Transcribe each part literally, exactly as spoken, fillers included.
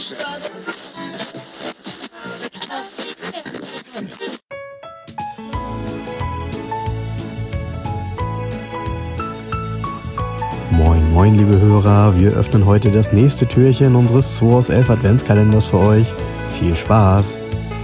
Moin, moin, liebe Hörer, wir öffnen heute das nächste Türchen unseres zwei aus elf Adventskalenders für euch. Viel Spaß!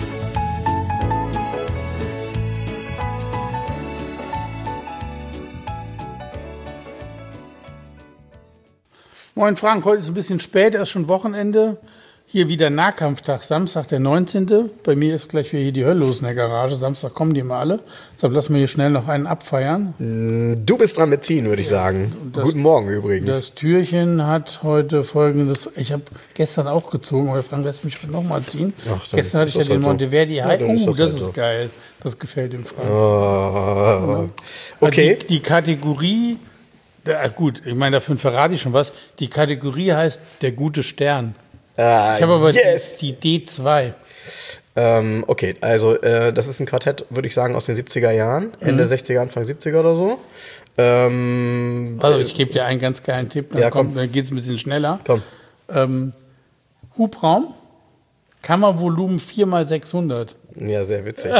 Moin Frank, heute ist ein bisschen spät, erst schon Wochenende. Hier wieder Nahkampftag, Samstag der neunzehnte Bei mir ist gleich wieder hier die Hölle los in der Garage. Samstag kommen die immer alle. Deshalb lassen wir hier schnell noch einen abfeiern. Du bist dran mit ziehen, würde ich sagen. Das, Guten Morgen übrigens. Das Türchen hat heute folgendes. Ich habe gestern auch gezogen, aber Frank lässt mich heute nochmal ziehen. Ach, gestern hatte ich ja den halt Monteverdi High. Oh, das, das ist halt geil. Das gefällt dem Frank. Oh. Okay. Die, die Kategorie, da, gut, ich meine, dafür verrate ich schon was. Die Kategorie heißt der gute Stern. Uh, ich habe aber yes. die, die D zwei. Ähm, okay, also äh, das ist ein Quartett, würde ich sagen, aus den siebziger Jahren. Ende mhm. sechziger, Anfang siebziger oder so. Ähm, also ich gebe dir einen ganz geilen Tipp, dann, ja, dann geht es ein bisschen schneller. Komm. Ähm, Hubraum, Kammervolumen vier mal sechshundert. Ja, sehr witzig.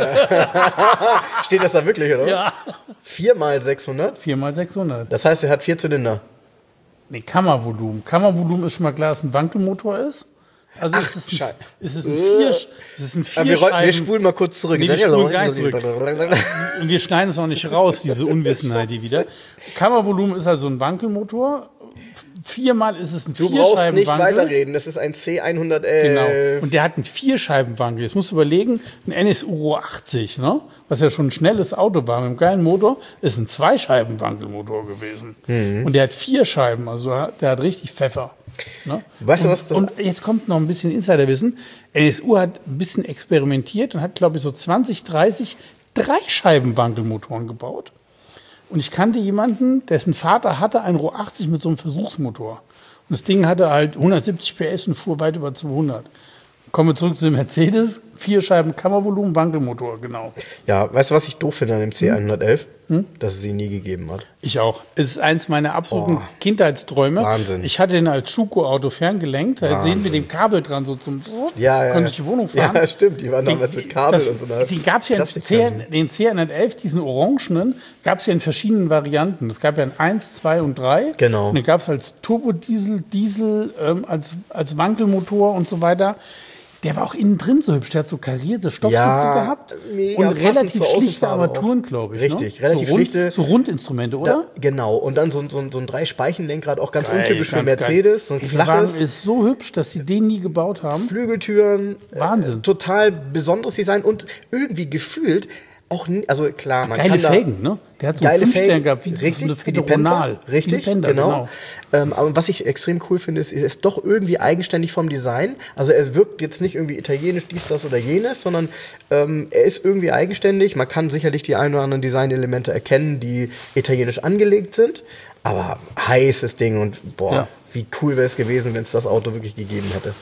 Steht das da wirklich, oder? Ja. vier mal sechshundert? vier mal sechshundert. Das heißt, er hat vier Zylinder. Nee, Kammervolumen. Kammervolumen ist schon mal klar, dass ein Wankelmotor ist. Also Ach, es ist ein, Scheiße. es ist ein vier, es ist ein vier wir, Scheiben. wir spulen mal kurz zurück. Nee, wir spulen gar nicht zurück. Und wir schneiden es auch nicht raus, diese Unwissenheit hier wieder. Kammervolumen ist also ein Wankelmotor. Viermal ist es ein Du Vierscheibenwankel. brauchst nicht weiterreden, das ist ein C hundertelf. Genau. Und der hat einen Vierscheibenwankel. Jetzt musst du überlegen, ein N S U achtzig, ne? Was ja schon ein schnelles Auto war mit einem geilen Motor, ist ein Zweischeibenwankelmotor gewesen. Mhm. Und der hat vier Scheiben, also der hat richtig Pfeffer. Ne? Weißt und, du, was das und jetzt kommt noch ein bisschen Insiderwissen. N S U hat ein bisschen experimentiert und hat, glaube ich, so zwanzig, dreißig Dreischeibenwankelmotoren gebaut. Und ich kannte jemanden, dessen Vater hatte einen R O achtzig mit so einem Versuchsmotor. Und das Ding hatte halt hundertsiebzig P S und fuhr weit über zweihundert. Kommen wir zurück zu dem Mercedes. Vier Scheiben Kammervolumen, Wankelmotor, genau. Ja, weißt du, was ich doof finde an dem C hundertelf? Hm? Dass es ihn nie gegeben hat. Ich auch. Es ist eins meiner absoluten oh. Kindheitsträume. Wahnsinn. Ich hatte ihn als Schuko-Auto ferngelenkt. Da sehen wir den Kabel dran, so zum ja, ja, konnte ich die Wohnung fahren. Ja, stimmt. Die waren damals mit Kabel das, und so. Eine den gab es ja in den C hundertelf, diesen orangenen, gab es ja in verschiedenen Varianten. Es gab ja ein eins, zwei und drei. Genau. Und den gab es als Turbodiesel, Diesel, ähm, als, als Wankelmotor und so weiter. Der war auch innen drin so hübsch. Der hat so karierte Stoffsitze ja, gehabt mega und relativ schlichte Armaturen, auch. glaube ich. Richtig, ne? relativ so rund, schlichte. So Rundinstrumente, oder? Da, genau. Und dann so, so, so ein Drei-Speichen-Lenkrad, auch ganz geil, untypisch für ganz Mercedes. So ein geil. flaches. Der Wagen ist so hübsch, dass sie den nie gebaut haben. Flügeltüren. Wahnsinn. Äh, total besonderes Design und irgendwie gefühlt auch, also klar, man geile kann da Felgen, ne? Der hat so geile fünf Felgen, Stellen gehabt, wie richtig, so für die Penta, richtig, die Penta, genau. genau. Ähm, aber was ich extrem cool finde, ist, er ist doch irgendwie eigenständig vom Design. Also er wirkt jetzt nicht irgendwie italienisch, dies, das oder jenes, sondern ähm, er ist irgendwie eigenständig. Man kann sicherlich die ein oder anderen Designelemente erkennen, die italienisch angelegt sind. Aber heißes Ding und boah, ja. Wie cool wäre es gewesen, wenn es das Auto wirklich gegeben hätte.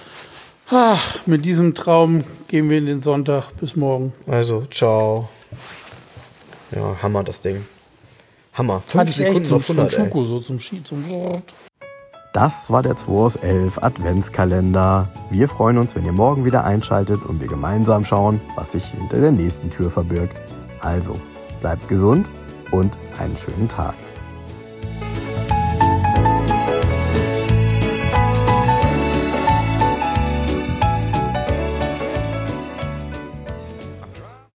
Ach, mit diesem Traum gehen wir in den Sonntag. Bis morgen. Also, ciao. Ja, Hammer das Ding. Hammer. fünf Sekunden auf hundert, zum Schuko, so zum Ski, zum Wort. Das war der zwei aus elf Adventskalender. Wir freuen uns, wenn ihr morgen wieder einschaltet und wir gemeinsam schauen, was sich hinter der nächsten Tür verbirgt. Also, bleibt gesund und einen schönen Tag.